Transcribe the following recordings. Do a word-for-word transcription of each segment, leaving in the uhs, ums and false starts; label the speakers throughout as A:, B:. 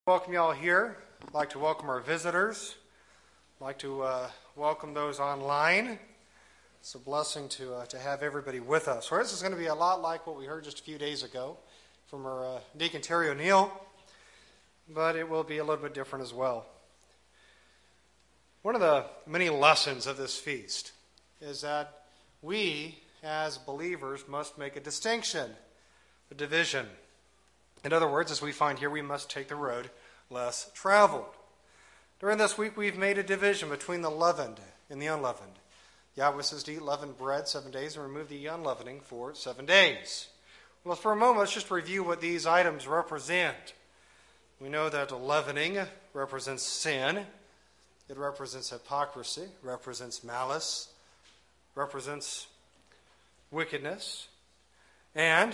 A: Welcome you all here. I'd like to welcome our visitors. I'd like to uh, welcome those online. It's a blessing to uh, to have everybody with us. Well, this is going to be a lot like what we heard just a few days ago from our uh, Deacon Terry O'Neill, but it will be a little bit different as well. One of the many lessons of this feast is that we, as believers, must make a distinction, a division. In other words, as we find here, we must take the road less traveled. During this week, we've made a division between the leavened and the unleavened. Yahweh says to eat leavened bread seven days and remove the unleavening for seven days. Well, for a moment, let's just review what these items represent. We know that leavening represents sin. It represents hypocrisy, represents malice, represents wickedness. And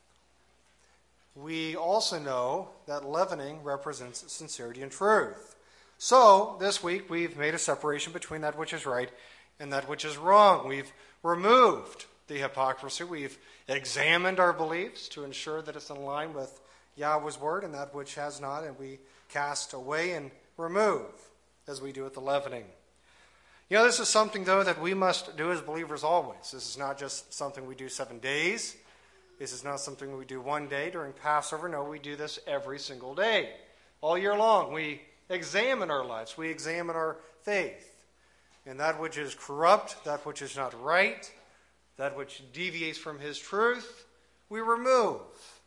A: we also know that leavening represents sincerity and truth. So, this week we've made a separation between that which is right and that which is wrong. We've removed the hypocrisy. We've examined our beliefs to ensure that it's in line with Yahweh's word and that which has not, and we cast away and remove as we do with the leavening. You know, this is something, though, that we must do as believers always. This is not just something we do seven days. This is not something we do one day during Passover. No, we do this every single day. All year long, we examine our lives. We examine our faith. And that which is corrupt, that which is not right, that which deviates from His truth, we remove.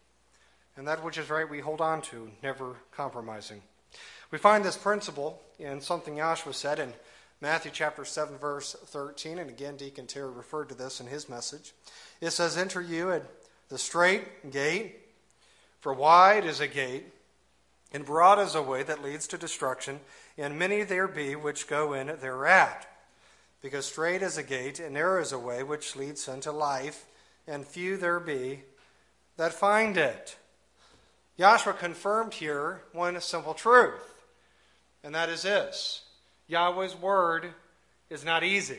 A: And that which is right, we hold on to, never compromising. We find this principle in something Joshua said in Matthew chapter seven, verse thirteen. And again, Deacon Terry referred to this in his message. It says, "Enter you at the straight gate, for wide is a gate, and broad is a way that leads to destruction, and many there be which go in thereat. Because straight is a gate, and narrow is a way which leads unto life, and few there be that find it." Joshua confirmed here one simple truth, and that is this: Yahweh's word is not easy.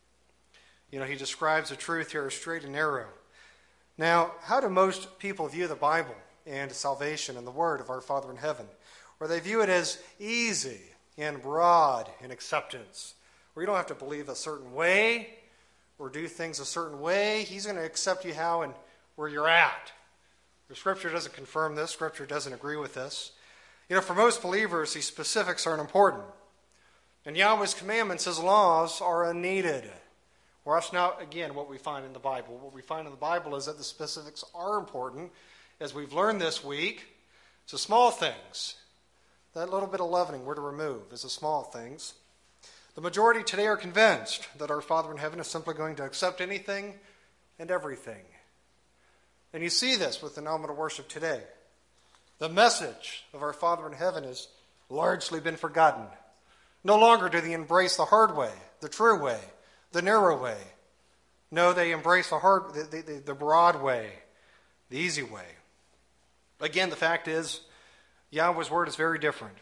A: You know, he describes the truth here as straight and narrow. Now, how do most people view the Bible and salvation and the word of our Father in heaven? Or they view it as easy and broad in acceptance, where you don't have to believe a certain way or do things a certain way. He's going to accept you how and where you're at. The Scripture doesn't confirm this. Scripture doesn't agree with this. You know, for most believers, these specifics aren't important. And Yahweh's commandments, His laws, are unneeded. Or that's not, again, what we find in the Bible. What we find in the Bible is that the specifics are important. As we've learned this week, it's the small things. That little bit of leavening we're to remove is the small things. The majority today are convinced that our Father in heaven is simply going to accept anything and everything. And you see this with the nominal worship today. The message of our Father in heaven has largely been forgotten. No longer do they embrace the hard way, the true way, the narrow way. No, they embrace the hard, the, the, the broad way, the easy way. Again, the fact is, Yahweh's word is very different.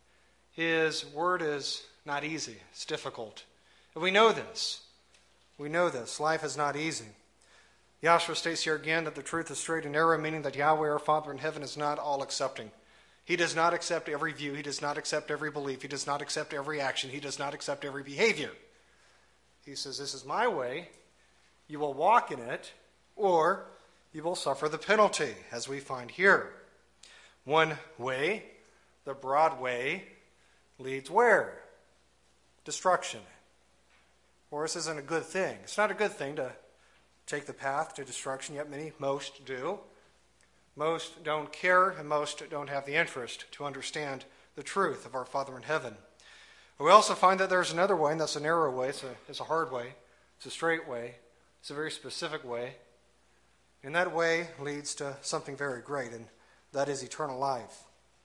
A: His word is not easy. It's difficult. And we know this. We know this. Life is not easy. Joshua states here again that the truth is straight and narrow, meaning that Yahweh, our Father in heaven, is not all accepting. He does not accept every view. He does not accept every belief. He does not accept every action. He does not accept every behavior. He says, this is my way. You will walk in it, or you will suffer the penalty, as we find here. One way, the broad way, leads where? Destruction. Or this isn't a good thing. It's not a good thing to take the path to destruction, yet many, most do. Most don't care, and most don't have the interest to understand the truth of our Father in heaven. We also find that there's another way, and that's a narrow way. It's a, it's a hard way. It's a straight way. It's a very specific way. And that way leads to something very great, and that is eternal life.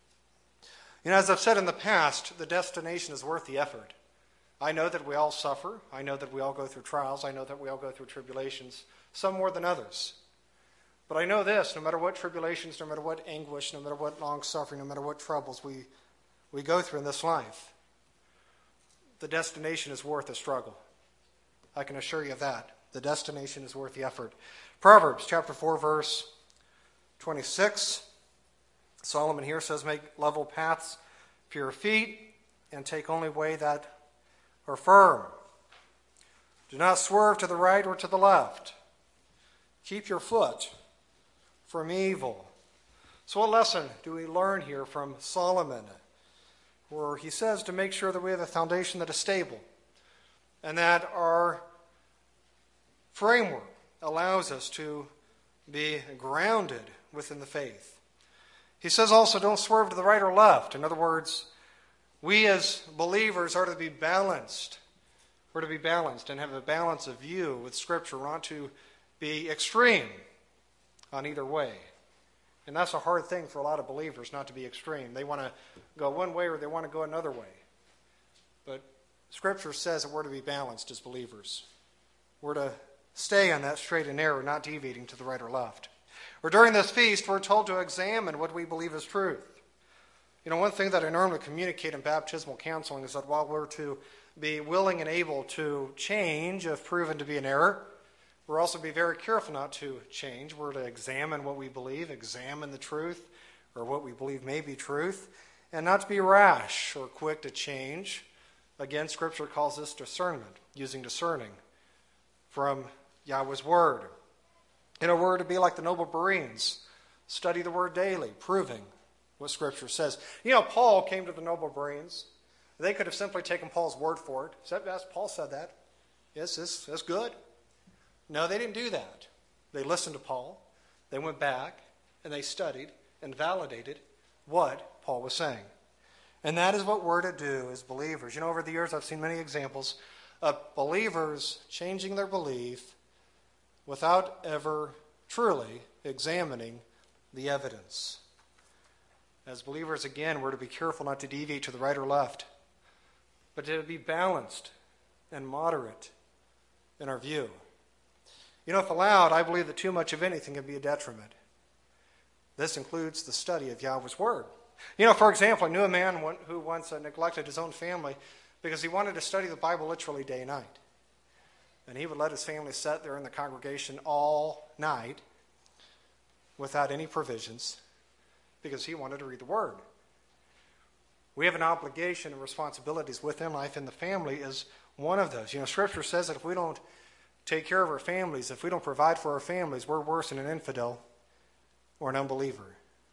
A: You know, as I've said in the past, the destination is worth the effort. I know that we all suffer. I know that we all go through trials. I know that we all go through tribulations, some more than others. But I know this: no matter what tribulations, no matter what anguish, no matter what long suffering, no matter what troubles we, we go through in this life, the destination is worth the struggle. I can assure you of that. The destination is worth the effort. Proverbs chapter four, verse twenty-six. Solomon here says, make level paths for your feet and take only way that are firm. Do not swerve to the right or to the left. Keep your foot from evil. So what lesson do we learn here from Solomon? Where he says to make sure that we have a foundation that is stable and that our framework allows us to be grounded within the faith. He says also don't swerve to the right or left. In other words, we as believers are to be balanced. We're to be balanced and have a balance of view with Scripture. We're not to be extreme on either way. And that's a hard thing for a lot of believers, not to be extreme. They want to go one way or they want to go another way. But Scripture says that we're to be balanced as believers. We're to stay on that straight and narrow, not deviating to the right or left. Or during this feast, we're told to examine what we believe is truth. You know, one thing that I normally communicate in baptismal counseling is that while we're to be willing and able to change if proven to be an error, we're also to be very careful not to change. We're to examine what we believe, examine the truth, or what we believe may be truth, and not to be rash or quick to change. Again, Scripture calls this discernment, using discerning from Yahweh's Word. You know, we're to be like the noble Bereans, study the Word daily, proving what Scripture says. You know, Paul came to the noble Bereans. They could have simply taken Paul's word for it. Yes, Paul said that. Yes, this, that's good. No, they didn't do that. They listened to Paul. They went back and they studied and validated what Paul was saying. And that is what we're to do as believers. You know, over the years I've seen many examples of believers changing their belief without ever truly examining the evidence. As believers, again, we're to be careful not to deviate to the right or left, but to be balanced and moderate in our view. You know, if allowed, I believe that too much of anything can be a detriment. This includes the study of Yahweh's Word. You know, for example, I knew a man who once neglected his own family because he wanted to study the Bible literally day and night. And he would let his family sit there in the congregation all night without any provisions because he wanted to read the Word. We have an obligation and responsibilities within life, and the family is one of those. You know, Scripture says that if we don't take care of our families, if we don't provide for our families, we're worse than an infidel or an unbeliever.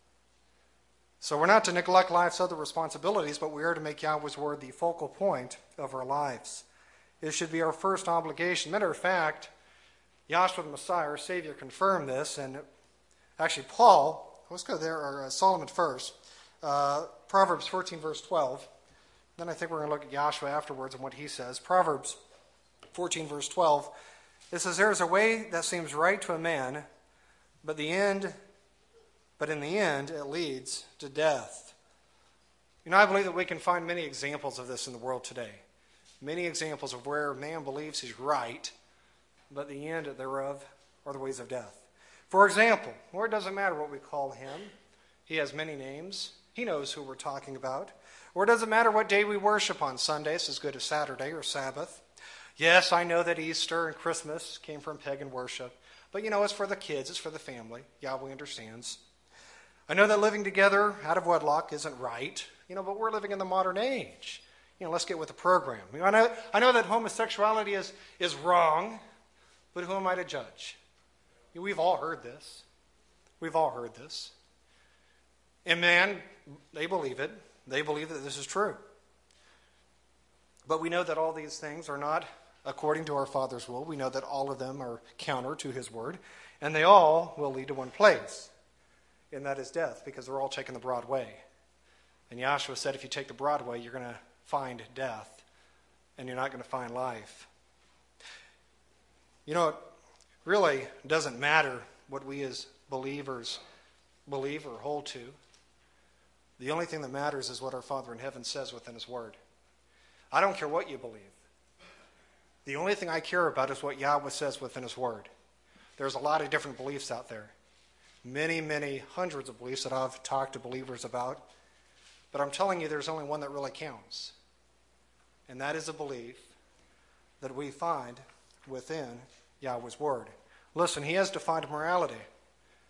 A: So we're not to neglect life's other responsibilities, but we are to make Yahweh's Word the focal point of our lives. It should be our first obligation. Matter of fact, Yahshua the Messiah, our Savior, confirmed this, and actually Paul, let's go there, or uh, Solomon first, uh, Proverbs fourteen, verse twelve. Then I think we're going to look at Yahshua afterwards and what he says. Proverbs fourteen, verse twelve. It says, there is a way that seems right to a man, but the end, but in the end it leads to death. You know, I believe that we can find many examples of this in the world today. Many examples of where man believes he's right, but the end thereof are the ways of death. For example, or it doesn't matter what we call him. He has many names. He knows who we're talking about. Or it doesn't matter what day we worship on. Sunday is as good as Saturday or Sabbath. Yes, I know that Easter and Christmas came from pagan worship. But, you know, it's for the kids. It's for the family. Yahweh understands. I know that living together out of wedlock isn't right. You know, but we're living in the modern age. You know, let's get with the program. You know, I know, I know that homosexuality is, is wrong, but who am I to judge? You know, we've all heard this. We've all heard this. And man, they believe it. They believe that this is true. But we know that all these things are not according to our Father's will. We know that all of them are counter to his word. And they all will lead to one place. And that is death, because they're all taking the broad way. And Yahshua said if you take the broad way, you're going to find death. And you're not going to find life. You know, it really doesn't matter what we as believers believe or hold to. The only thing that matters is what our Father in heaven says within his word. I don't care what you believe. The only thing I care about is what Yahweh says within his word. There's a lot of different beliefs out there. Many, many hundreds of beliefs that I've talked to believers about. But I'm telling you, there's only one that really counts. And that is a belief that we find within Yahweh's word. Listen, he has defined morality.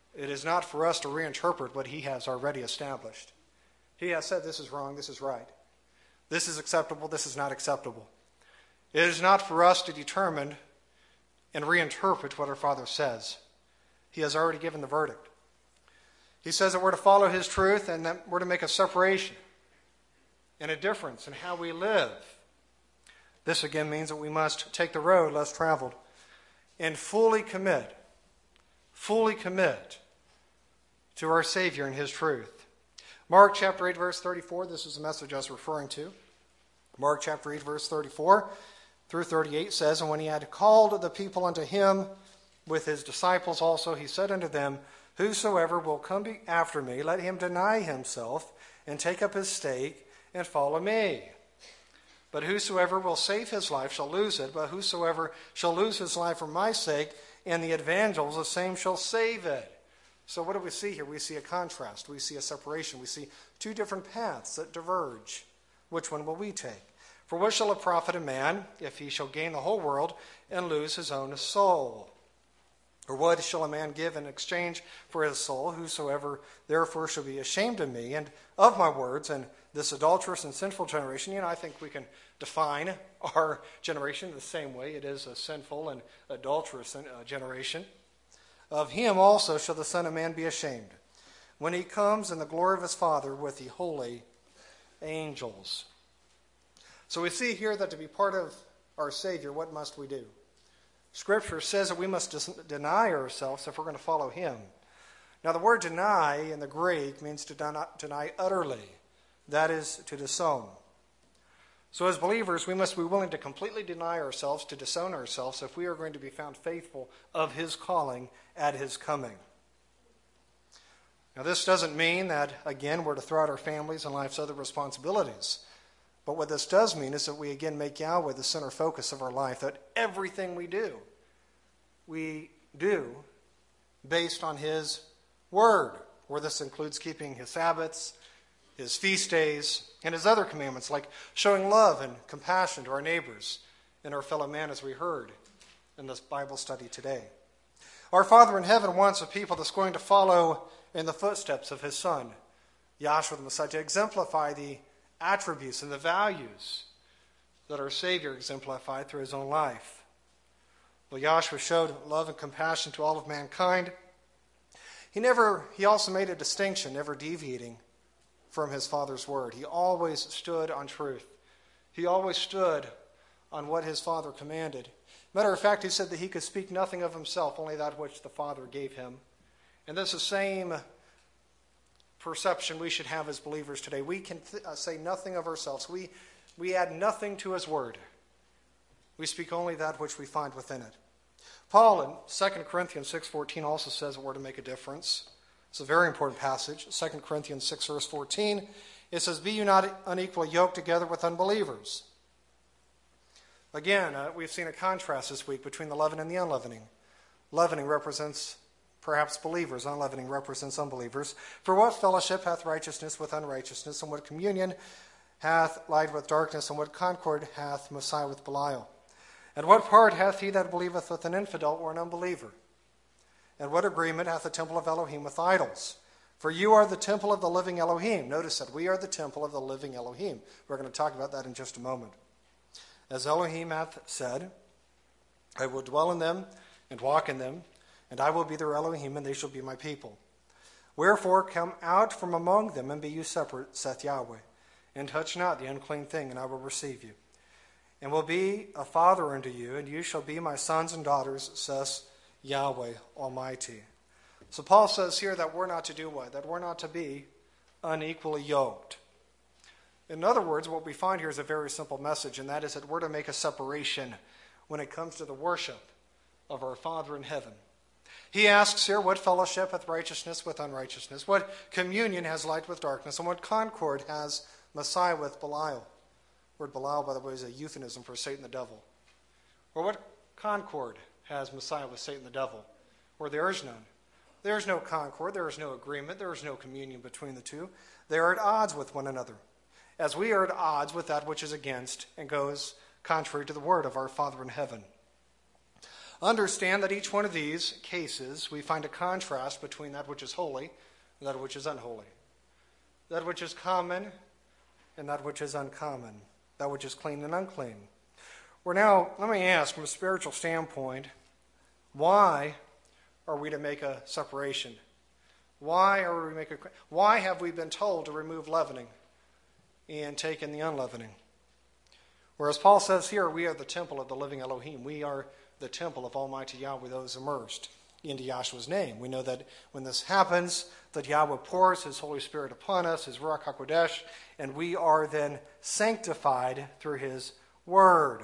A: It is not for us to reinterpret what he has already established. He has said this is wrong, this is right. This is acceptable, this is not acceptable. It is not for us to determine and reinterpret what our Father says. He has already given the verdict. He says that we're to follow his truth and that we're to make a separation and a difference in how we live. This again means that we must take the road less traveled and fully commit, fully commit to our Savior and his truth. Mark chapter eight, verse thirty-four, this is the message I was referring to. Mark chapter eight, verse thirty-four through thirty-eight says, "And when he had called the people unto him with his disciples also, he said unto them, Whosoever will come be after me, let him deny himself and take up his stake and follow me. But whosoever will save his life shall lose it, but whosoever shall lose his life for my sake and the evangels, the same shall save it." So what do we see here? We see a contrast. We see a separation. We see two different paths that diverge. Which one will we take? "For what shall it profit a man if he shall gain the whole world and lose his own soul? Or what shall a man give in exchange for his soul? Whosoever therefore shall be ashamed of me and of my words and this adulterous and sinful generation," you know, I think we can define our generation the same way. It is a sinful and adulterous generation. "Of him also shall the Son of Man be ashamed, when he comes in the glory of his Father with the holy angels." So we see here that to be part of our Savior, what must we do? Scripture says that we must dis- deny ourselves if we're going to follow him. Now the word deny in the Greek means to deny, deny utterly. That is, to disown. So as believers, we must be willing to completely deny ourselves, to disown ourselves, if we are going to be found faithful of his calling at his coming. Now this doesn't mean that, again, we're to throw out our families and life's other responsibilities. But what this does mean is that we again make Yahweh the center focus of our life, that everything we do, we do based on his word, where this includes keeping his Sabbaths, his feast days, and his other commandments, like showing love and compassion to our neighbors and our fellow man, as we heard in this Bible study today. Our Father in heaven wants a people that's going to follow in the footsteps of his Son, Yahshua the Messiah, to exemplify the attributes and the values that our Savior exemplified through his own life. Well, Yahshua showed love and compassion to all of mankind. He never, he also made a distinction, never deviating from his Father's word. He always stood on truth. He always stood on what his Father commanded. Matter of fact, he said that he could speak nothing of himself, only that which the Father gave him. And this is the same perception we should have as believers today. We can th- uh, say nothing of ourselves. We, we add nothing to his word. We speak only that which we find within it. Paul in Second Corinthians six fourteen also says that we're to make a difference. It's a very important passage. Second Corinthians six verse fourteen. It says, "Be you not unequally yoked together with unbelievers." Again, uh, we've seen a contrast this week between the leaven and the unleavening. Leavening represents perhaps believers. Unleavening represents unbelievers. "For what fellowship hath righteousness with unrighteousness? And what communion hath light with darkness? And what concord hath Messiah with Belial? And what part hath he that believeth with an infidel or an unbeliever? And what agreement hath the temple of Elohim with idols? For you are the temple of the living Elohim." Notice that we are the temple of the living Elohim. We're going to talk about that in just a moment. "As Elohim hath said, I will dwell in them and walk in them, and I will be their Elohim, and they shall be my people. Wherefore come out from among them, and be you separate, saith Yahweh, and touch not the unclean thing, and I will receive you. And will be a father unto you, and you shall be my sons and daughters, says Yahweh Almighty." So Paul says here that we're not to do what? That we're not to be unequally yoked. In other words, what we find here is a very simple message, and that is that we're to make a separation when it comes to the worship of our Father in heaven. He asks here, what fellowship hath righteousness with unrighteousness? What communion has light with darkness? And what concord has Messiah with Belial? The word Belial, by the way, is a euphemism for Satan the devil. Or what concord has Messiah with Satan the devil? Or there is none. There is no concord, there is no agreement, there is no communion between the two. They are at odds with one another, as we are at odds with that which is against and goes contrary to the word of our Father in heaven. Understand that each one of these cases, we find a contrast between that which is holy and that which is unholy. That which is common and that which is uncommon. That which is clean and unclean. Well, now, let me ask, from a spiritual standpoint, why are we to make a separation? Why are we make a, why have we been told to remove leavening and take in the unleavening? Whereas Paul says here, we are the temple of the living Elohim. We are the temple of Almighty Yahweh, those immersed into Yahshua's name. We know that when this happens, that Yahweh pours His Holy Spirit upon us, His Ruach HaKodesh, and we are then sanctified through His Word.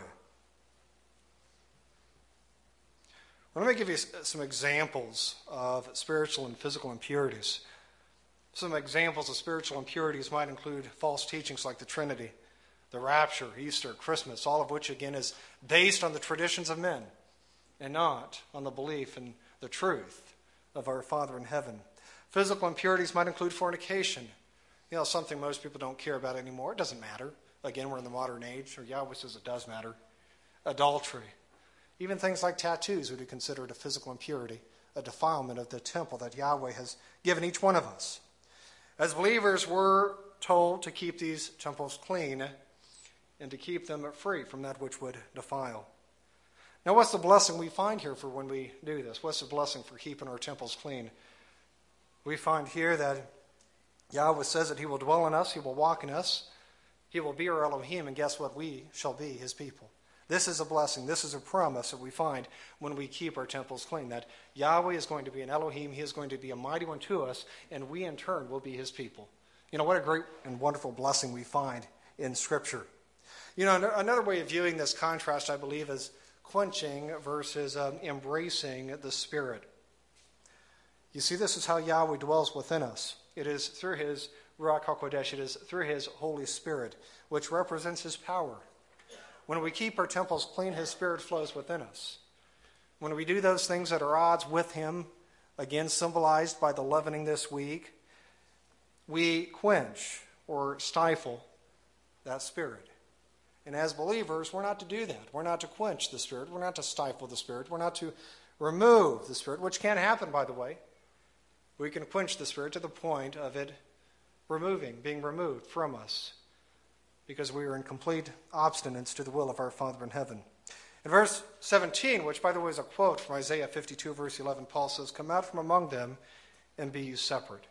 A: Well, let me give you some examples of spiritual and physical impurities. Some examples of spiritual impurities might include false teachings like the Trinity, the rapture, Easter, Christmas, all of which, again, is based on the traditions of men and not on the belief and the truth of our Father in heaven. Physical impurities might include fornication. You know, something most people don't care about anymore. It doesn't matter. Again, we're in the modern age, or Yahweh says it does matter. Adultery. Even things like tattoos would be considered a physical impurity, a defilement of the temple that Yahweh has given each one of us. As believers, we're told to keep these temples clean and to keep them free from that which would defile. Now, what's the blessing we find here for when we do this? What's the blessing for keeping our temples clean? We find here that Yahweh says that He will dwell in us, He will walk in us, He will be our Elohim, and guess what? We shall be His people. This is a blessing. This is a promise that we find when we keep our temples clean, that Yahweh is going to be an Elohim, He is going to be a mighty one to us, and we in turn will be His people. You know, what a great and wonderful blessing we find in Scripture. You know, another way of viewing this contrast, I believe, is quenching versus um, embracing the Spirit. You see, this is how Yahweh dwells within us. It is through His Ruach HaKodesh, it is through His Holy Spirit, which represents His power. When we keep our temples clean, His Spirit flows within us. When we do those things that are odds with Him, again symbolized by the leavening this week, we quench or stifle that Spirit. And as believers, we're not to do that. We're not to quench the Spirit. We're not to stifle the Spirit. We're not to remove the Spirit, which can happen, by the way. We can quench the Spirit to the point of it removing, being removed from us, because we are in complete obstinance to the will of our Father in heaven. In verse seventeen, which, by the way, is a quote from Isaiah fifty-two, verse eleven, Paul says, "Come out from among them and be ye separate."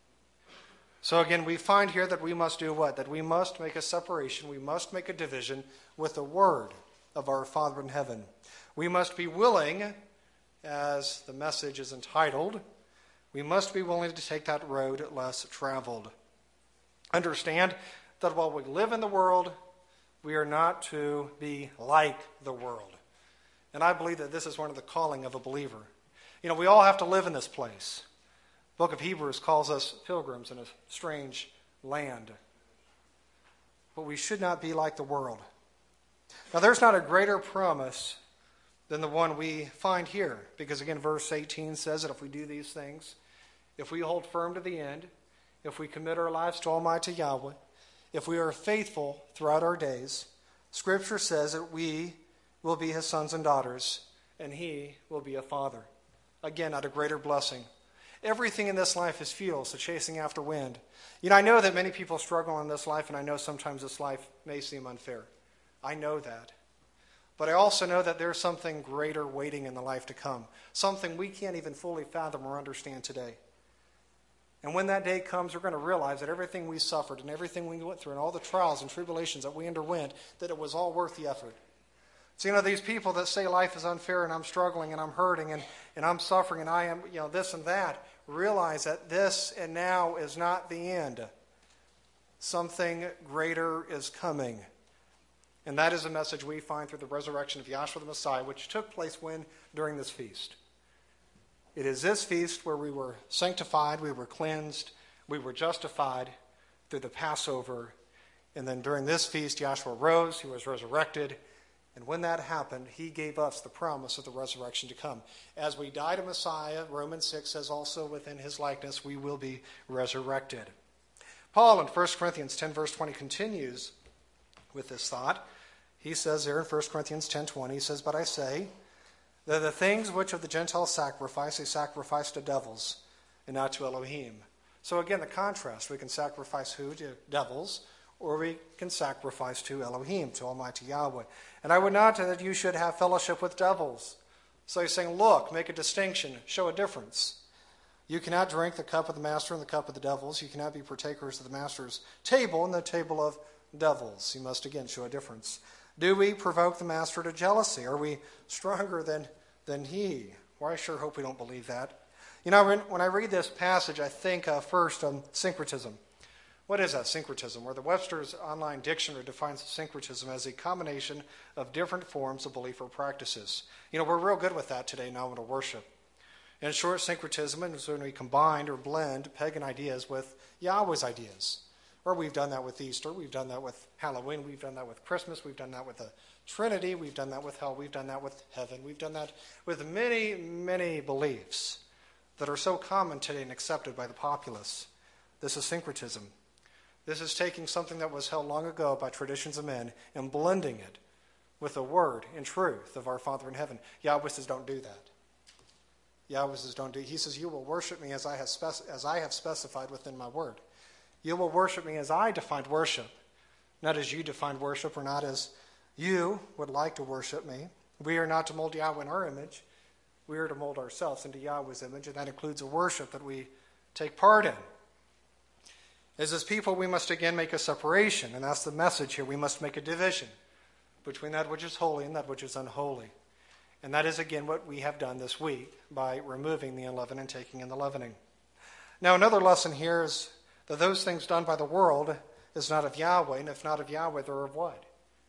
A: So again, we find here that we must do what? That we must make a separation. We must make a division with the word of our Father in heaven. We must be willing, as the message is entitled, we must be willing to take that road less traveled. Understand that while we live in the world, we are not to be like the world. And I believe that this is one of the calling of a believer. You know, we all have to live in this place. The book of Hebrews calls us pilgrims in a strange land. But we should not be like the world. Now, there's not a greater promise than the one we find here. Because again, verse eighteen says that if we do these things, if we hold firm to the end, if we commit our lives to Almighty Yahweh, if we are faithful throughout our days, Scripture says that we will be His sons and daughters, and He will be a father. Again, not a greater blessing. Everything in this life is futile, so chasing after wind. You know, I know that many people struggle in this life, and I know sometimes this life may seem unfair. I know that. But I also know that there's something greater waiting in the life to come, something we can't even fully fathom or understand today. And when that day comes, we're going to realize that everything we suffered and everything we went through and all the trials and tribulations that we underwent, that it was all worth the effort. So, you know, these people that say life is unfair and I'm struggling and I'm hurting and, and I'm suffering and I am, you know, this and that, realize that this and now is not the end. Something greater is coming. And that is a message we find through the resurrection of Yahshua the Messiah, which took place when? During this feast. It is this feast where we were sanctified, we were cleansed, we were justified through the Passover. And then during this feast, Yahshua rose, He was resurrected. And when that happened, He gave us the promise of the resurrection to come. As we die to Messiah, Romans six says also within His likeness we will be resurrected. Paul in First Corinthians ten verse twenty continues with this thought. He says there in First Corinthians ten twenty, he says, "But I say The, the things which of the Gentiles sacrifice, they sacrifice to devils and not to Elohim. So again, the contrast. We can sacrifice who? To devils, or we can sacrifice to Elohim, to Almighty Yahweh. And I would not that you should have fellowship with devils. So he's saying, look, make a distinction, show a difference. You cannot drink the cup of the master and the cup of the devils. You cannot be partakers of the master's table and the table of devils. You must again show a difference. Do we provoke the master to jealousy? Are we stronger than, than he? Well, I sure hope we don't believe that. You know, when, when I read this passage, I think uh, first um, syncretism. What is that, syncretism? Where the Webster's Online Dictionary defines syncretism as a combination of different forms of belief or practices. You know, we're real good with that today in nominal worship. In short, syncretism is when we combine or blend pagan ideas with Yahweh's ideas. Or we've done that with Easter, we've done that with Halloween, we've done that with Christmas, we've done that with the Trinity, we've done that with hell, we've done that with heaven, we've done that with many, many beliefs that are so common today and accepted by the populace. This is syncretism. This is taking something that was held long ago by traditions of men and blending it with the word and truth of our Father in heaven. Yahweh says, don't do that. Yahweh says, don't do it. He says, you will worship me as I have spec- as I have specified within my word. You will worship me as I defined worship, not as you defined worship or not as you would like to worship me. We are not to mold Yahweh in our image. We are to mold ourselves into Yahweh's image, and that includes a worship that we take part in. As his people, we must again make a separation, and that's the message here. We must make a division between that which is holy and that which is unholy. And that is again what we have done this week by removing the unleavened and taking in the leavening. Now another lesson here is that those things done by the world is not of Yahweh, and if not of Yahweh, they're of what?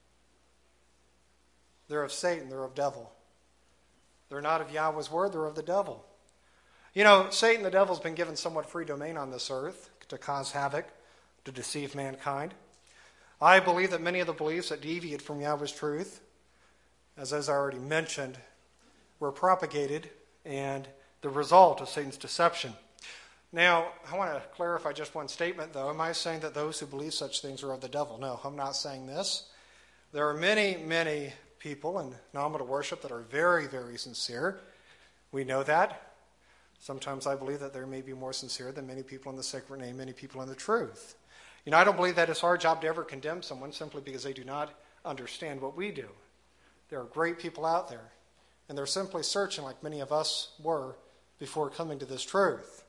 A: They're of Satan, they're of devil. They're not of Yahweh's word, they're of the devil. You know, Satan, the devil's been given somewhat free domain on this earth to cause havoc, to deceive mankind. I believe that many of the beliefs that deviate from Yahweh's truth, as, as I already mentioned, were propagated and the result of Satan's deception. Now, I want to clarify just one statement, though. Am I saying that those who believe such things are of the devil? No, I'm not saying this. There are many, many people in nominal worship that are very, very sincere. We know that. Sometimes I believe that there may be more sincere than many people in the sacred name, many people in the truth. You know, I don't believe that it's our job to ever condemn someone simply because they do not understand what we do. There are great people out there, and they're simply searching like many of us were before coming to this truth.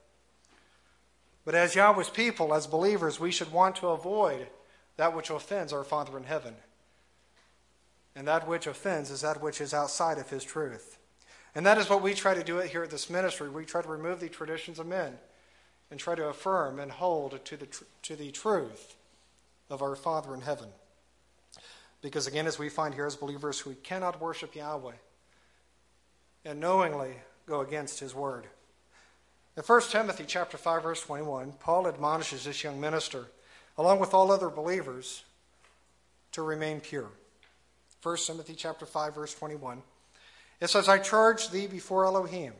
A: But as Yahweh's people, as believers, we should want to avoid that which offends our Father in heaven. And that which offends is that which is outside of his truth. And that is what we try to do here at this ministry. We try to remove the traditions of men and try to affirm and hold to the, tr- to the truth of our Father in heaven. Because again, as we find here as believers, we cannot worship Yahweh and knowingly go against his word. In First Timothy chapter five, verse twenty-one, Paul admonishes this young minister, along with all other believers, to remain pure. First Timothy chapter five, verse twenty-one. It says, I charge thee before Elohim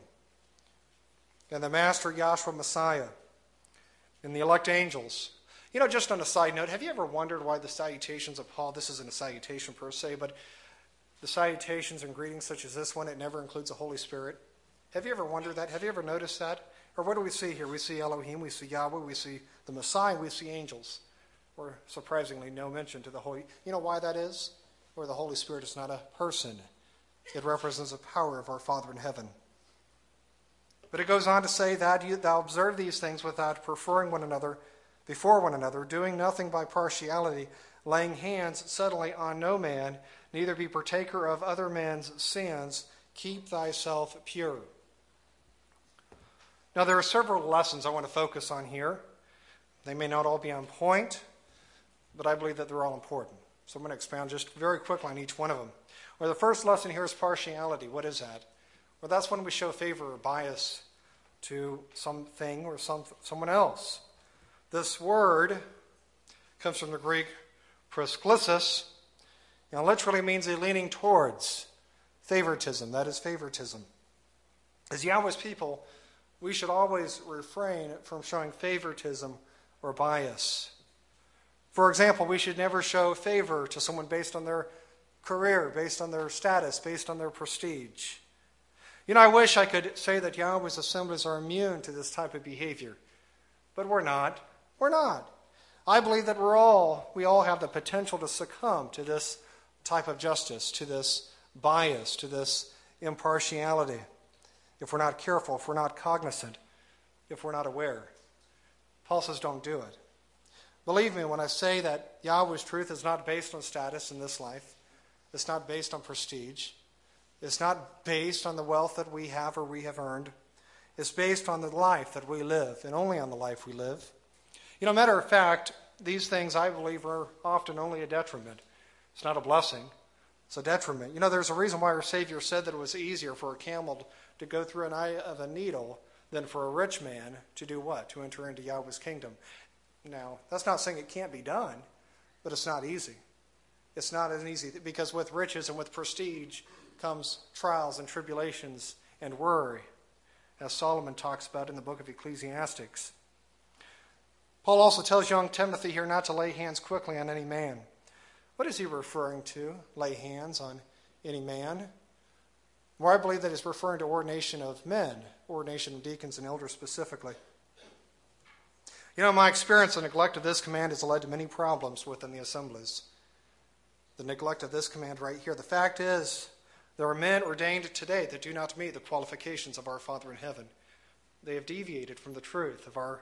A: and the Master Yahshua Messiah and the elect angels. You know, just on a side note, have you ever wondered why the salutations of Paul, this isn't a salutation per se, but the salutations and greetings such as this one, it never includes the Holy Spirit? Have you ever wondered that? Have you ever noticed that? Or what do we see here? We see Elohim, we see Yahweh, we see the Messiah, we see angels. Or surprisingly, no mention to the Holy. You know why that is? Or the Holy Spirit is not a person. It represents the power of our Father in heaven. But it goes on to say that you, thou observe these things without preferring one another before one another, doing nothing by partiality, laying hands suddenly on no man, neither be partaker of other men's sins, keep thyself pure. Now there are several lessons I want to focus on here. They may not all be on point, but I believe that they're all important. So I'm going to expound just very quickly on each one of them. Well, the first lesson here is partiality. What is that? Well, that's when we show favor or bias to something or some someone else. This word comes from the Greek prosklissos, and literally means a leaning towards favoritism. That is favoritism. As Yahweh's people, we should always refrain from showing favoritism or bias. For example, we should never show favor to someone based on their career, based on their status, based on their prestige. You know, I wish I could say that Yahweh's assemblies are immune to this type of behavior, but we're not. We're not. I believe that we're all, we all have the potential to succumb to this type of justice, to this bias, to this impartiality, if we're not careful, if we're not cognizant, if we're not aware. Paul says, don't do it. Believe me when I say that Yahweh's truth is not based on status in this life. It's not based on prestige. It's not based on the wealth that we have or we have earned. It's based on the life that we live, and only on the life we live. You know, matter of fact, these things, I believe, are often only a detriment. It's not a blessing. It's a detriment. You know, there's a reason why our Savior said that it was easier for a camel to go through an eye of a needle than for a rich man to do what? To enter into Yahweh's kingdom. Now, that's not saying it can't be done, but it's not easy. It's not as easy, because with riches and with prestige comes trials and tribulations and worry, as Solomon talks about in the book of Ecclesiastes. Paul also tells young Timothy here not to lay hands quickly on any man. What is he referring to, lay hands on any man? Well, I believe that he's referring to ordination of men, ordination of deacons and elders specifically. You know, in my experience, the neglect of this command has led to many problems within the assemblies. The neglect of this command right here. The fact is, there are men ordained today that do not meet the qualifications of our Father in heaven. They have deviated from the truth of our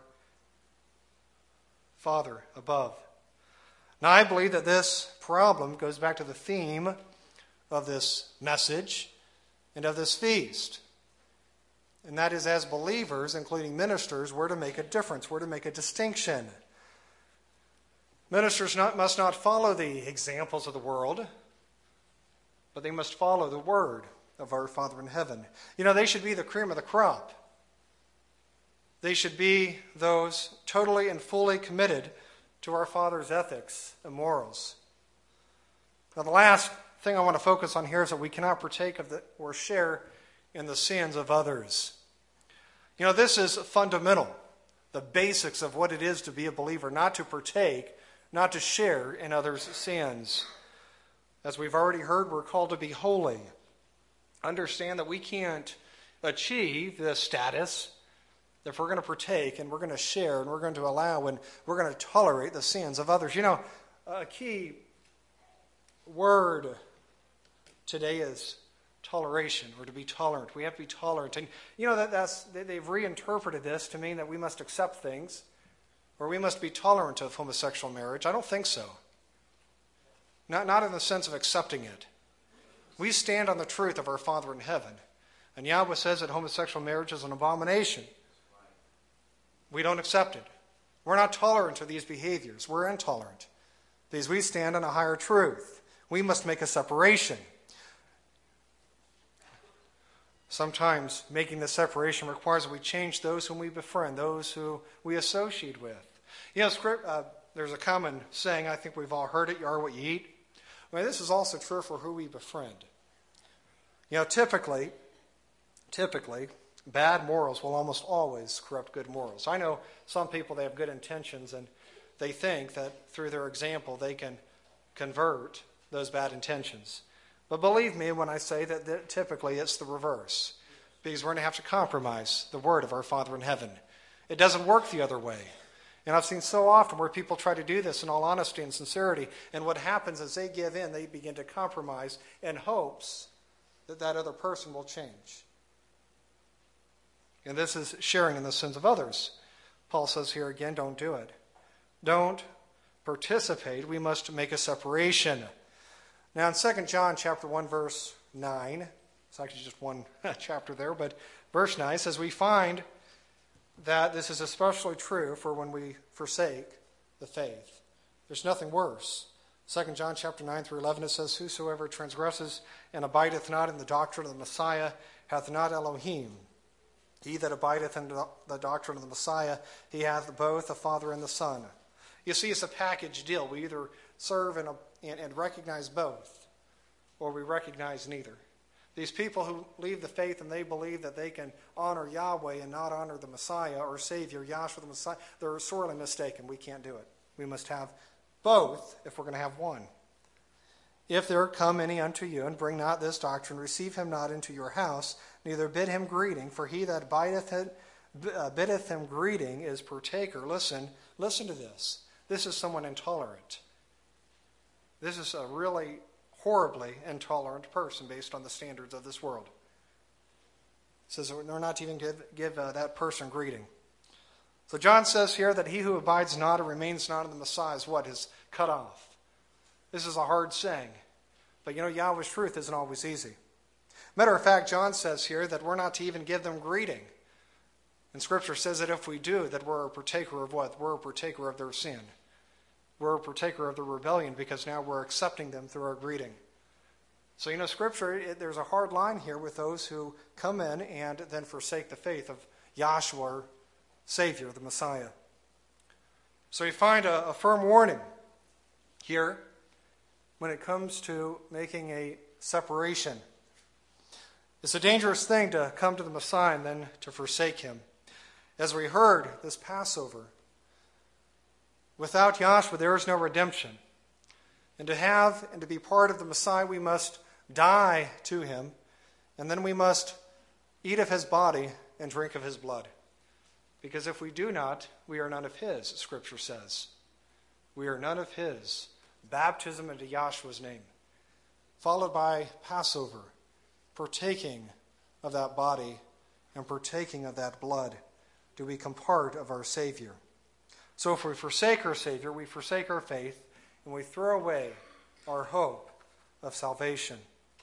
A: Father above. Now, I believe that this problem goes back to the theme of this message and of this feast. And that is, as believers, including ministers, we're to make a difference. We're to make a distinction. Ministers not, must not follow the examples of the world, but they must follow the word of our Father in heaven. You know, they should be the cream of the crop. They should be those totally and fully committed to our Father's ethics and morals. Now, the last thing I want to focus on here is that we cannot partake of the, or share in the sins of others. You know, this is fundamental, the basics of what it is to be a believer, not to partake, not to share in others' sins. As we've already heard, we're called to be holy. Understand that we can't achieve this status if we're going to partake and we're going to share and we're going to allow and we're going to tolerate the sins of others. You know, a key word today is toleration, or to be tolerant. We have to be tolerant. And you know, that that's they've reinterpreted this to mean that we must accept things, or we must be tolerant of homosexual marriage. I don't think so. Not, not in the sense of accepting it. We stand on the truth of our Father in heaven. And Yahweh says that homosexual marriage is an abomination. We don't accept it. We're not tolerant of these behaviors. We're intolerant. Because we stand on a higher truth. We must make a separation. Sometimes making the separation requires that we change those whom we befriend, those who we associate with. You know, script, uh, there's a common saying, I think we've all heard it, you are what you eat. Well, this is also true for who we befriend. You know, typically, typically, bad morals will almost always corrupt good morals. I know some people, they have good intentions, and they think that through their example they can convert those bad intentions. But believe me when I say that, that typically it's the reverse, because we're going to have to compromise the word of our Father in heaven. It doesn't work the other way. And I've seen so often where people try to do this in all honesty and sincerity, and what happens is they give in, they begin to compromise in hopes that that other person will change. And this is sharing in the sins of others. Paul says here again, don't do it. Don't participate. We must make a separation. Now in Second John chapter one, verse nine, it's actually just one chapter there, but verse nine says, we find that this is especially true for when we forsake the faith. There's nothing worse. Second John chapter nine through eleven, it says, whosoever transgresses and abideth not in the doctrine of the Messiah hath not Elohim. He that abideth in the doctrine of the Messiah, he hath both the Father and the Son. You see, it's a package deal. We either serve and, and, and recognize both, or we recognize neither. These people who leave the faith and they believe that they can honor Yahweh and not honor the Messiah or Savior, Yahshua the Messiah, they're sorely mistaken. We can't do it. We must have both if we're going to have one. If there come any unto you, and bring not this doctrine, receive him not into your house, neither bid him greeting, for he that bideth it, uh, biddeth him greeting is partaker. Listen, listen to this. This is someone intolerant. This is a really horribly intolerant person based on the standards of this world. It says they're not to even give, give uh, that person greeting. So John says here that he who abides not or remains not in the Messiah is what? Is cut off. This is a hard saying. But you know, Yahweh's truth isn't always easy. Matter of fact, John says here that we're not to even give them greeting. And Scripture says that if we do, that we're a partaker of what? We're a partaker of their sin. We're a partaker of their rebellion because now we're accepting them through our greeting. So, you know, Scripture, it, there's a hard line here with those who come in and then forsake the faith of Yahshua, our Savior, the Messiah. So you find a, a firm warning here when it comes to making a separation. It's a dangerous thing to come to the Messiah and then to forsake him. As we heard this Passover, without Yahshua there is no redemption. And to have and to be part of the Messiah, we must die to him, and then we must eat of his body and drink of his blood. Because if we do not, we are none of his, Scripture says. We are none of his. Baptism into Yahshua's name, followed by Passover, partaking of that body and partaking of that blood, do we become part of our Savior. So if we forsake our Savior, we forsake our faith, and we throw away our hope of salvation.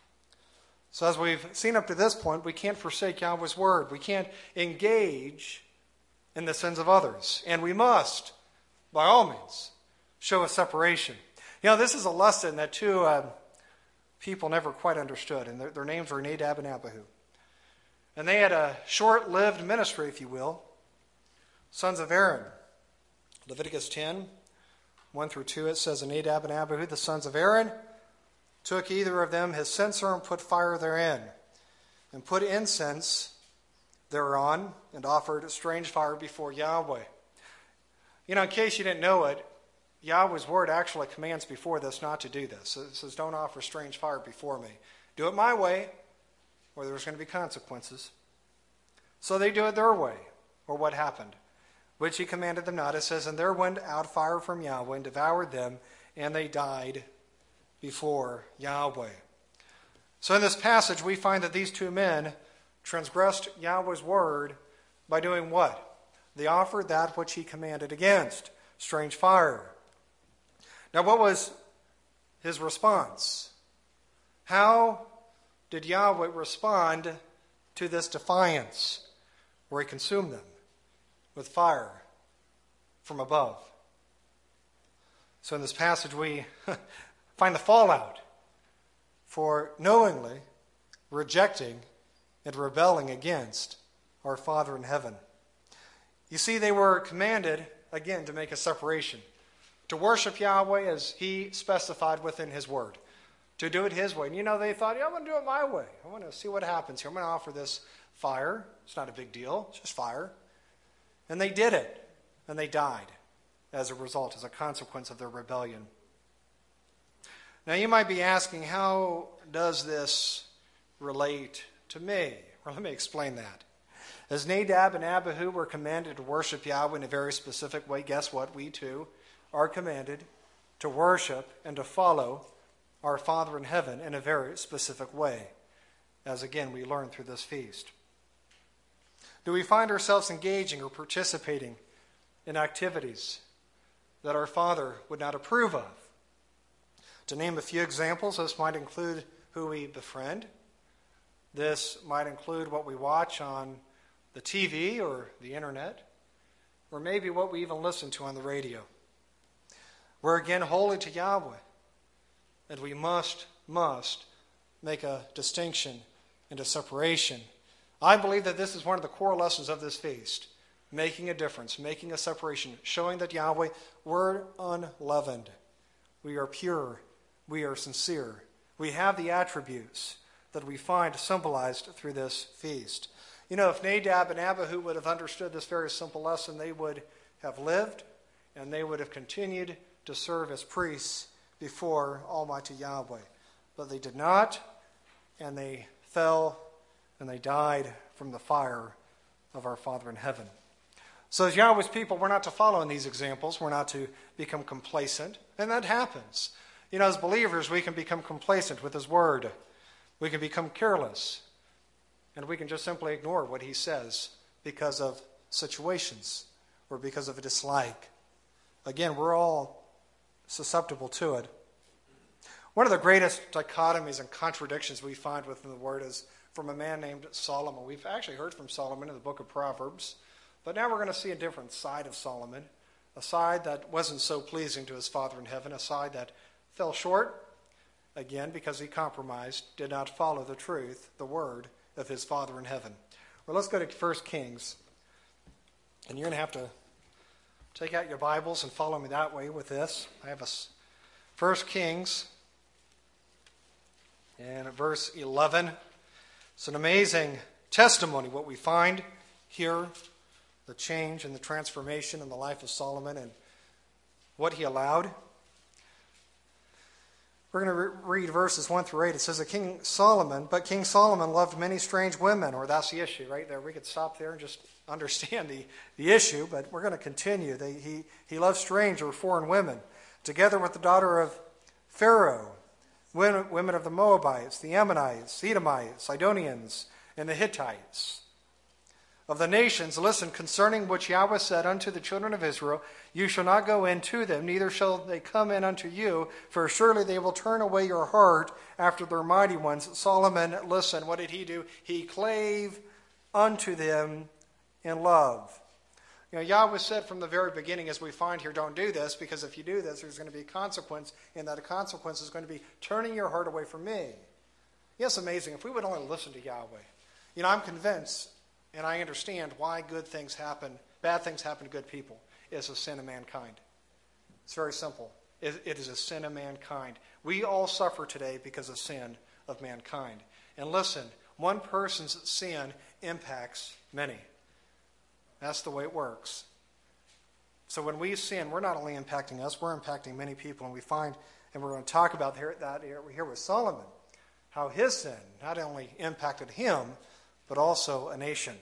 A: So as we've seen up to this point, we can't forsake Yahweh's word. We can't engage in the sins of others. And we must, by all means, show a separation. You know, this is a lesson that two uh, people never quite understood, and their, their names were Nadab and Abihu. And they had a short-lived ministry, if you will. Sons of Aaron. Leviticus ten, one through two, it says, And Nadab and Abihu, the sons of Aaron, took either of them his censer and put fire therein, and put incense thereon, and offered strange fire before Yahweh. You know, in case you didn't know it, Yahweh's word actually commands before this not to do this. It says, don't offer strange fire before me. Do it my way, or there's going to be consequences. So they do it their way, or what happened? Which he commanded them not. It says, And there went out fire from Yahweh and devoured them, and they died before Yahweh. So in this passage, we find that these two men transgressed Yahweh's word by doing what? They offered that which he commanded against, strange fire. Now, what was his response? How did Yahweh respond to this defiance, where he consumed them with fire from above? So in this passage, we find the fallout for knowingly rejecting and rebelling against our Father in heaven. You see, they were commanded, again, to make a separation, to worship Yahweh as he specified within his word, to do it his way. And you know, they thought, yeah, I'm going to do it my way. I want to see what happens here. I'm going to offer this fire. It's not a big deal. It's just fire. And they did it, and they died as a result, as a consequence of their rebellion. Now, you might be asking, how does this relate to me? Well, let me explain that. As Nadab and Abihu were commanded to worship Yahweh in a very specific way, guess what? We too are commanded to worship and to follow our Father in heaven in a very specific way, as again we learn through this feast. Do we find ourselves engaging or participating in activities that our Father would not approve of? To name a few examples, this might include who we befriend. This might include what we watch on the T V or the internet, or maybe what we even listen to on the radio. We're again holy to Yahweh, and we must, must make a distinction and a separation. I believe that this is one of the core lessons of this feast, making a difference, making a separation, showing that Yahweh, we're unleavened. We are pure. We are sincere. We have the attributes that we find symbolized through this feast. You know, if Nadab and Abihu would have understood this very simple lesson, they would have lived and they would have continued to serve as priests before Almighty Yahweh. But they did not, and they fell and they died from the fire of our Father in heaven. So as Yahweh's people, we're not to follow in these examples. We're not to become complacent, and that happens. You know, as believers, we can become complacent with his word. We can become careless, and we can just simply ignore what he says because of situations or because of a dislike. Again, we're all susceptible to it. One of the greatest dichotomies and contradictions we find within the word is from a man named Solomon. We've actually heard from Solomon in the book of Proverbs, but now we're going to see a different side of Solomon, a side that wasn't so pleasing to his Father in heaven, a side that fell short, again, because he compromised, did not follow the truth, the word of his Father in heaven. Well, let's go to First Kings, and you're going to have to take out your Bibles and follow me that way with this. I have a First Kings, and at verse eleven. It's an amazing testimony what we find here, the change and the transformation in the life of Solomon and what he allowed. We're going to re- read verses one through eight. It says that King Solomon, but King Solomon loved many strange women, or that's the issue right there. We could stop there and just understand the, the issue, but we're going to continue. They, he, he loved strange or foreign women, together with the daughter of Pharaoh, women, women of the Moabites, the Ammonites, Edomites, Sidonians, and the Hittites. Of the nations, listen, concerning which Yahweh said unto the children of Israel, you shall not go in to them, neither shall they come in unto you, for surely they will turn away your heart after their mighty ones. Solomon, listen, what did he do? He clave unto them in love. You know, Yahweh said from the very beginning, as we find here, don't do this, because if you do this, there's going to be a consequence, and that consequence is going to be turning your heart away from me. Yes, amazing. If we would only listen to Yahweh. You know, I'm convinced, and I understand why good things happen, bad things happen to good people. It's a sin of mankind. It's very simple. It, it is a sin of mankind. We all suffer today because of sin of mankind. And listen, one person's sin impacts many. That's the way it works. So when we sin, we're not only impacting us, we're impacting many people. And we find, and we're going to talk about that here with Solomon, how his sin not only impacted him, but also a nation.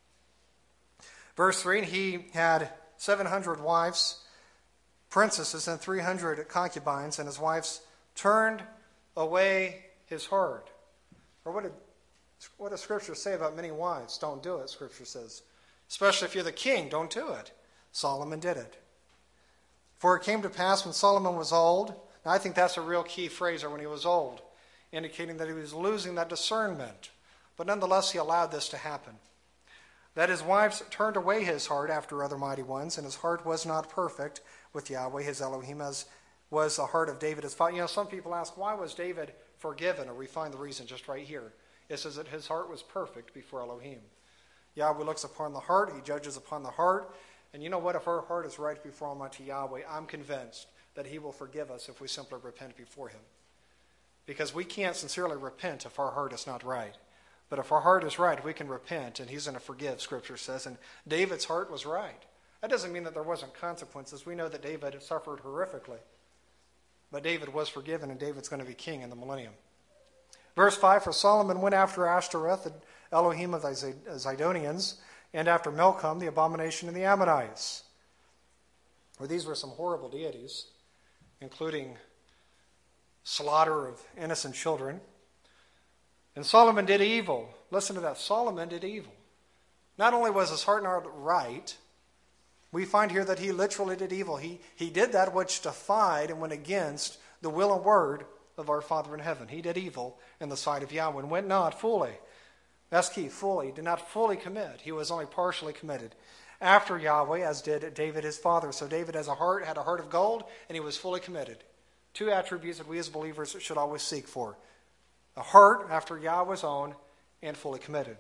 A: Verse three, he had seven hundred wives, princesses, and three hundred concubines, and his wives turned away his heart. Or what did, what does Scripture say about many wives? Don't do it, Scripture says. Especially if you're the king, don't do it. Solomon did it. For it came to pass when Solomon was old, now I think that's a real key phrase, or when he was old, indicating that he was losing that discernment. But nonetheless, he allowed this to happen. That his wives turned away his heart after other mighty ones, and his heart was not perfect with Yahweh, his Elohim, as was the heart of David his father. You know, some people ask, why was David forgiven? Or we find the reason just right here. It says that his heart was perfect before Elohim. Yahweh looks upon the heart, he judges upon the heart. And you know what? If our heart is right before Almighty Yahweh, I'm convinced that he will forgive us if we simply repent before him. Because we can't sincerely repent if our heart is not right. But if our heart is right, we can repent, and he's going to forgive, Scripture says. And David's heart was right. That doesn't mean that there wasn't consequences. We know that David suffered horrifically. But David was forgiven, and David's going to be king in the millennium. Verse five, for Solomon went after Ashtoreth, the Elohim of the Zidonians, and after Milcom, the abomination of the Ammonites. For these were some horrible deities, including slaughter of innocent children. And Solomon did evil. Listen to that. Solomon did evil. Not only was his heart not right, we find here that he literally did evil. He, he did that which defied and went against the will and word of our Father in heaven. He did evil in the sight of Yahweh and went not fully. That's key, fully. Did not fully commit. He was only partially committed. After Yahweh, as did David his father. So David has a heart, had a heart of gold, and he was fully committed. Two attributes that we as believers should always seek for. A heart after Yahweh's own and fully committed.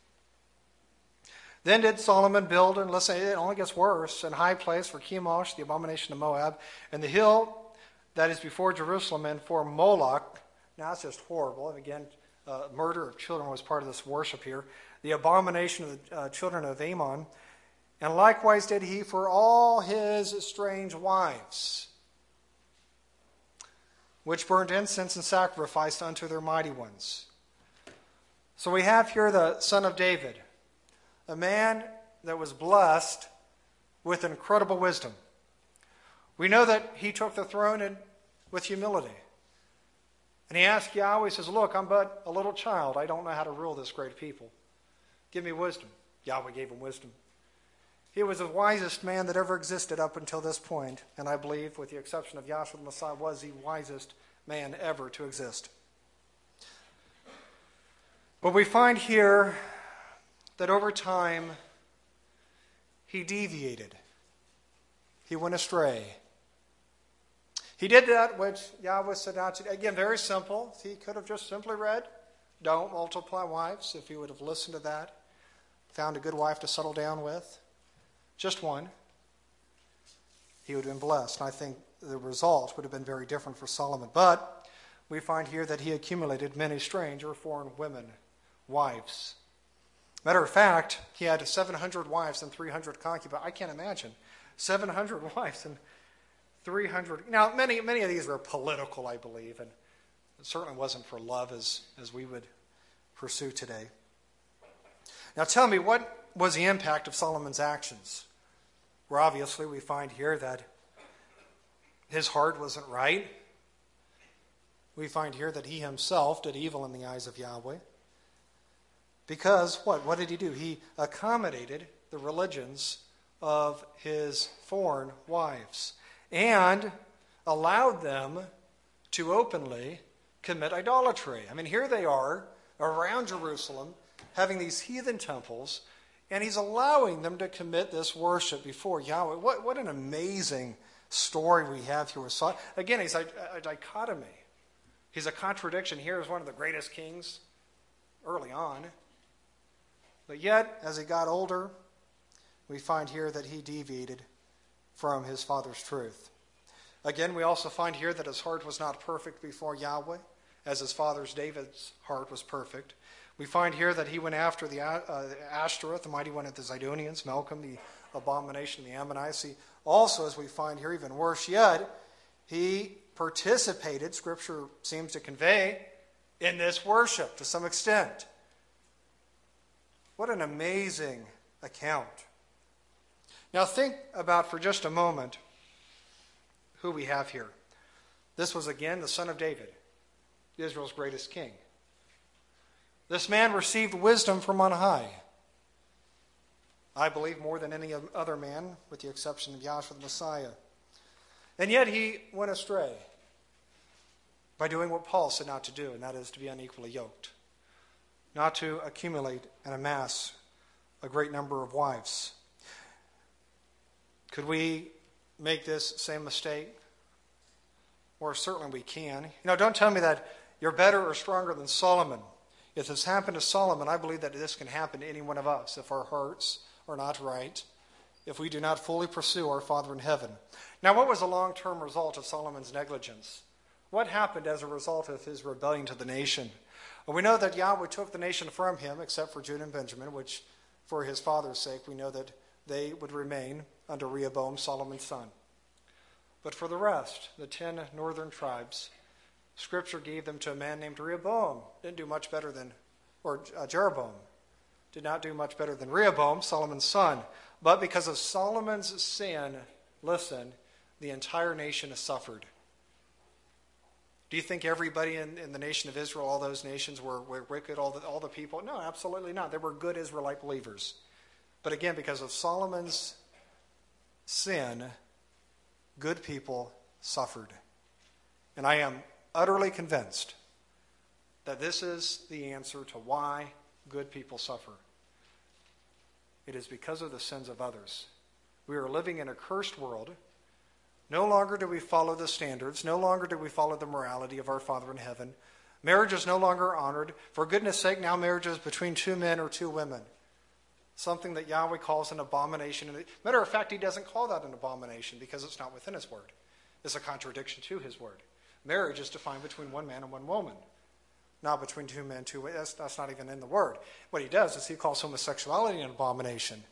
A: Then did Solomon build, and listen, it only gets worse, an high place for Chemosh, the abomination of Moab, and the hill that is before Jerusalem, and for Moloch. Now it's just horrible. And again, uh, murder of children was part of this worship here. The abomination of the uh, children of Ammon. And likewise did he for all his strange wives, which burned incense and sacrificed unto their mighty ones. So we have here the son of David, a man that was blessed with incredible wisdom. We know that he took the throne in, with humility. And he asked Yahweh, he says, look, I'm but a little child. I don't know how to rule this great people. Give me wisdom. Yahweh gave him wisdom. He was the wisest man that ever existed up until this point, and I believe, with the exception of Yahshua the Messiah, was the wisest man ever to exist. But we find here that over time, he deviated. He went astray. He did that which Yahweh said not to do. Again, very simple. He could have just simply read, don't multiply wives, if he would have listened to that, found a good wife to settle down with. Just one, he would have been blessed. And I think the result would have been very different for Solomon. But we find here that he accumulated many strange or foreign women, wives. Matter of fact, he had seven hundred wives and three hundred concubines. I can't imagine. seven hundred wives and three hundred. Now, many many of these were political, I believe, and it certainly wasn't for love as, as we would pursue today. Now, tell me, what was the impact of Solomon's actions? Well, obviously, we find here that his heart wasn't right. We find here that he himself did evil in the eyes of Yahweh. Because what? What did he do? He accommodated the religions of his foreign wives and allowed them to openly commit idolatry. I mean, here they are around Jerusalem having these heathen temples, and he's allowing them to commit this worship before Yahweh. What, what an amazing story we have here with Solomon. Again, he's a, a dichotomy. He's a contradiction. Here is one of the greatest kings early on. But yet, as he got older, we find here that he deviated from his father's truth. Again, we also find here that his heart was not perfect before Yahweh, as his father's David's heart was perfect. We find here that he went after the uh, Ashtoreth, the mighty one of the Zidonians, Malcolm, the abomination of the Ammonites. He also, as we find here, even worse yet, he participated, Scripture seems to convey, in this worship to some extent. What an amazing account. Now think about for just a moment who we have here. This was again the son of David, Israel's greatest king. This man received wisdom from on high. I believe more than any other man, with the exception of Yahshua the Messiah. And yet he went astray by doing what Paul said not to do, and that is to be unequally yoked. Not to accumulate and amass a great number of wives. Could we make this same mistake? Or certainly we can. You know, don't tell me that you're better or stronger than Solomon. If this happened to Solomon, I believe that this can happen to any one of us if our hearts are not right, if we do not fully pursue our Father in heaven. Now, what was the long-term result of Solomon's negligence? What happened as a result of his rebellion to the nation? Well, we know that Yahweh took the nation from him, except for Judah and Benjamin, which for his father's sake, we know that they would remain under Rehoboam, Solomon's son. But for the rest, the ten northern tribes, Scripture gave them to a man named Rehoboam. Didn't do much better than, or uh, Jeroboam. Did not do much better than Rehoboam, Solomon's son. But because of Solomon's sin, listen, the entire nation has suffered. Do you think everybody in, in the nation of Israel, all those nations were, were wicked, all the, all the people? No, absolutely not. They were good Israelite believers. But again, because of Solomon's sin, good people suffered. And I am utterly convinced that this is the answer to why good people suffer. It is because of the sins of others. We are living in a cursed world. No longer do we follow the standards. No longer do we follow the morality of our Father in heaven. Marriage is no longer honored. For goodness sake, now marriage is between two men or two women. Something that Yahweh calls an abomination. Matter of fact, he doesn't call that an abomination because it's not within his word. It's a contradiction to his word. Marriage is defined between one man and one woman, not between two men, two women. That's, that's not even in the word. What he does is he calls homosexuality an abomination.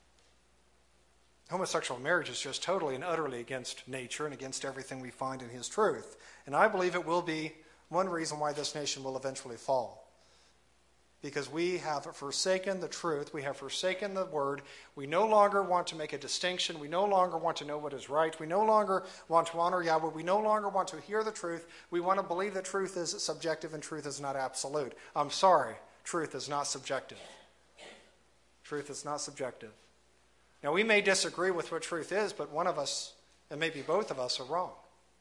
A: Homosexual marriage is just totally and utterly against nature and against everything we find in his truth. And I believe it will be one reason why this nation will eventually fall. because we have forsaken the truth. We have forsaken the word. We no longer want to make a distinction. We no longer want to know what is right. We no longer want to honor Yahweh. We no longer want to hear the truth. We want to believe that truth is subjective and truth is not absolute. I'm sorry, truth is not subjective. Truth is not subjective. Now, we may disagree with what truth is, but one of us, and maybe both of us, are wrong.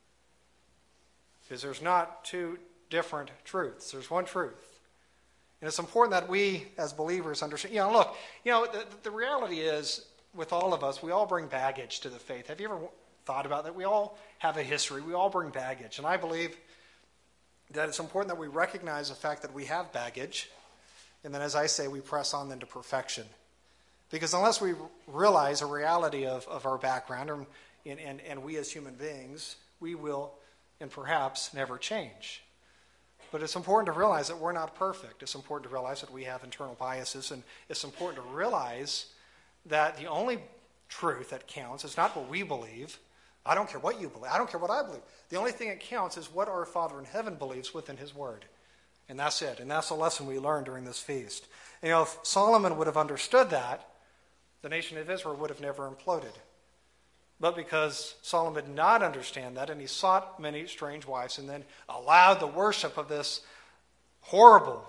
A: Because there's not two different truths. There's one truth. And it's important that we, as believers, understand. You know, look, you know, the, the reality is, with all of us, we all bring baggage to the faith. Have you ever thought about that? We all have a history. We all bring baggage. And I believe that it's important that we recognize the fact that we have baggage. And then, as I say, we press on into perfection. Because unless we realize a reality of, of our background, and, and, and we as human beings, we will, and perhaps, never change. But it's important to realize that we're not perfect. It's important to realize that we have internal biases, and it's important to realize that the only truth that counts is not what we believe. I don't care what you believe. I don't care what I believe. The only thing that counts is what our Father in heaven believes within his word. And that's it. And that's the lesson we learned during this feast. And, you know, if Solomon would have understood that, the nation of Israel would have never imploded. But because Solomon did not understand that, and he sought many strange wives, and then allowed the worship of this horrible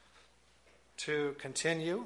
A: to continue,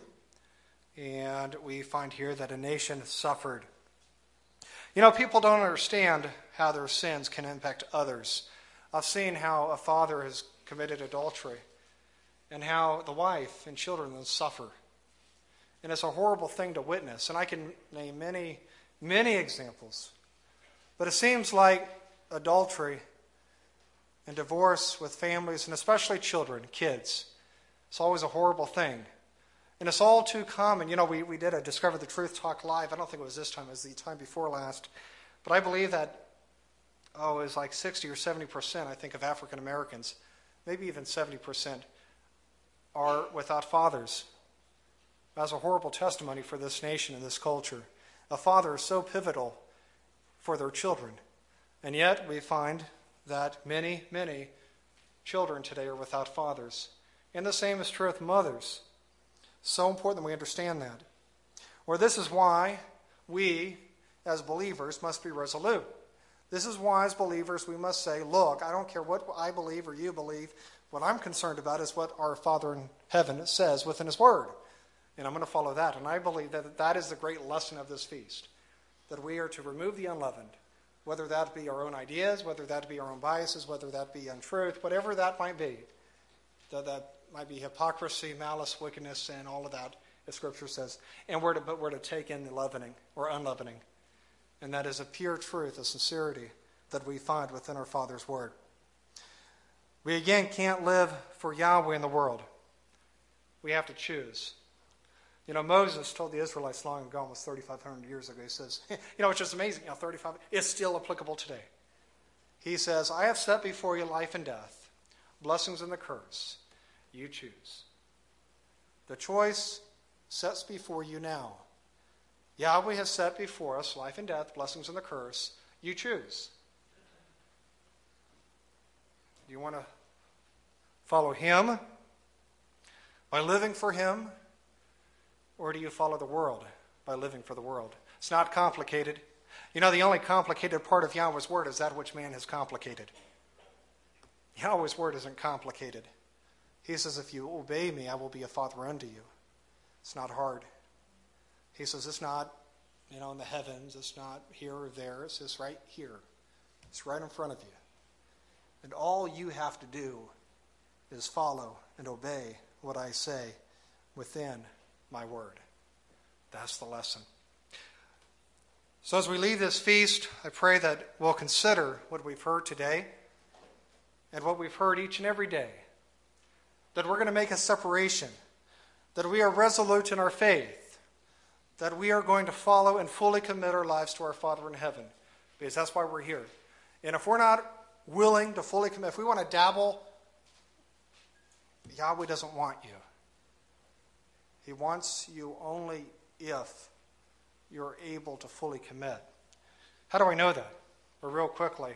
A: and we find here that a nation suffered. You know, people don't understand how their sins can impact others. I've seen how a father has committed adultery, and how the wife and children then suffer. And it's a horrible thing to witness, and I can name many Many examples. But it seems like adultery and divorce with families, and especially children, kids, it's always a horrible thing. And it's all too common. You know, we, we did a Discover the Truth Talk live. I don't think it was this time. It was the time before last. But I believe that, oh, it was like sixty or seventy percent, I think, of African Americans, maybe even seventy percent, are without fathers. That's a horrible testimony for this nation and this culture. A father is so pivotal for their children. And yet we find that many, many children today are without fathers. And the same is true with mothers. So important that we understand that. Or this is why we, as believers, must be resolute. This is why, as believers, we must say, look, I don't care what I believe or you believe. What I'm concerned about is what our Father in heaven says within his word. And I'm going to follow that. And I believe that that is the great lesson of this feast, that we are to remove the unleavened, whether that be our own ideas, whether that be our own biases, whether that be untruth, whatever that might be. That, that might be hypocrisy, malice, wickedness, and all of that, as Scripture says. And we're to, but we're to take in the leavening, or unleavening. And that is a pure truth, a sincerity that we find within our Father's Word. We again can't live for Yahweh in the world. We have to choose. You know, Moses told the Israelites long ago, almost thirty-five hundred years ago, he says, you know, it's just amazing, you know, thirty-five, it's still applicable today. He says, I have set before you life and death, blessings and the curse. You choose. The choice sets before you now. Yahweh has set before us life and death, blessings and the curse. You choose. Do you want to follow him by living for him? Or do you follow the world by living for the world? It's not complicated. You know, the only complicated part of Yahweh's word is that which man has complicated. Yahweh's word isn't complicated. He says, if you obey me, I will be a father unto you. It's not hard. He says, it's not, you know, in the heavens. It's not here or there. It's just right here. It's right in front of you. And all you have to do is follow and obey what I say within my word. That's the lesson. So as we leave this feast, I pray that we'll consider what we've heard today and what we've heard each and every day. That we're going to make a separation. That we are resolute in our faith. That we are going to follow and fully commit our lives to our Father in heaven. Because that's why we're here. And if we're not willing to fully commit, if we want to dabble, Yahweh doesn't want you. He wants you only if you're able to fully commit. How do I know that? Well, real quickly,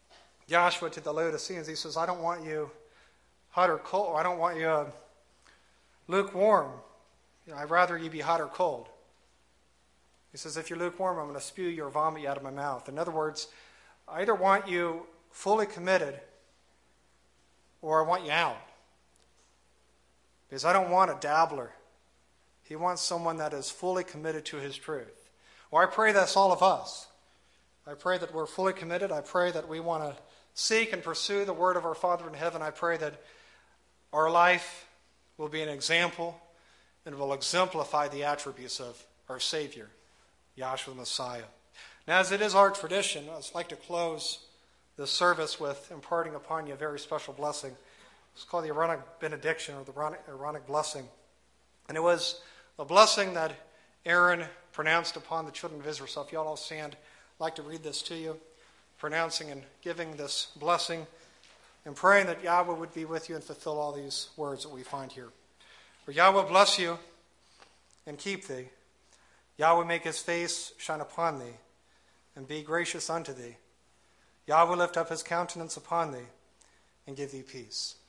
A: Joshua to the Laodiceans, he says, I don't want you hot or cold. I don't want you uh, lukewarm, you know, I'd rather you be hot or cold. He says, if you're lukewarm, I'm going to spew your vomit out of my mouth. In other words, I either want you fully committed or I want you out. Because I don't want a dabbler. He wants someone that is fully committed to his truth. Well, I pray that's all of us. I pray that we're fully committed. I pray that we want to seek and pursue the word of our Father in heaven. I pray that our life will be an example and will exemplify the attributes of our Savior, Yahshua the Messiah. Now, as it is our tradition, I'd like to close this service with imparting upon you a very special blessing. It's called the Aaronic benediction, or the Aaronic blessing. And it was a blessing that Aaron pronounced upon the children of Israel. So if you all stand, I'd like to read this to you, pronouncing and giving this blessing, and praying that Yahweh would be with you and fulfill all these words that we find here. For Yahweh bless you and keep thee. Yahweh make his face shine upon thee and be gracious unto thee. Yahweh lift up his countenance upon thee and give thee peace.